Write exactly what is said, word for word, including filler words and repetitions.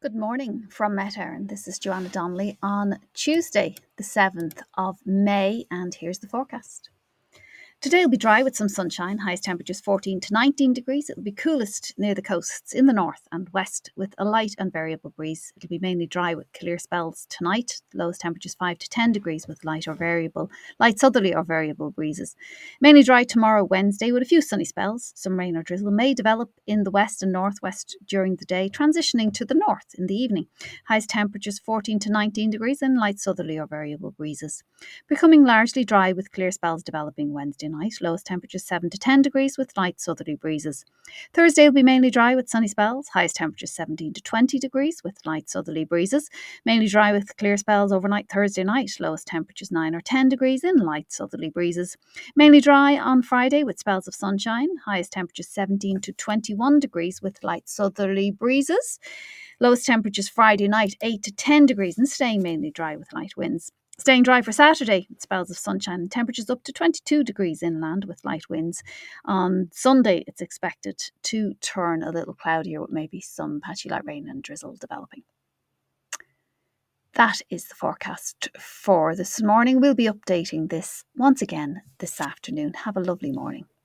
Good morning from Met Éireann. This is Joanna Donnelly on Tuesday, the seventh of May, and here's the forecast. Today will be dry with some sunshine, highest temperatures fourteen to nineteen degrees. It will be coolest near the coasts in the north and west with a light and variable breeze. It will be mainly dry with clear spells tonight. Lowest temperatures five to ten degrees with light or variable, light southerly or variable breezes. Mainly dry tomorrow, Wednesday, with a few sunny spells. Some rain or drizzle may develop in the west and northwest during the day, transitioning to the north in the evening. Highest temperatures fourteen to nineteen degrees and light southerly or variable breezes. Becoming largely dry with clear spells developing Wednesday night. Lowest temperatures seven to ten degrees with light southerly breezes. Thursday will be mainly dry with sunny spells. Highest temperatures seventeen to twenty degrees with light southerly breezes. Mainly dry with clear spells overnight Thursday night. Lowest temperatures nine or ten degrees in light southerly breezes. Mainly dry on Friday with spells of sunshine. Highest temperatures seventeen to twenty-one degrees with light southerly breezes. Lowest temperatures Friday night eight to ten degrees and staying mainly dry with light winds. Staying dry for Saturday, with spells of sunshine and temperatures up to twenty-two degrees inland with light winds. On Sunday, it's expected to turn a little cloudier with maybe some patchy light rain and drizzle developing. That is the forecast for this morning. We'll be updating this once again this afternoon. Have a lovely morning.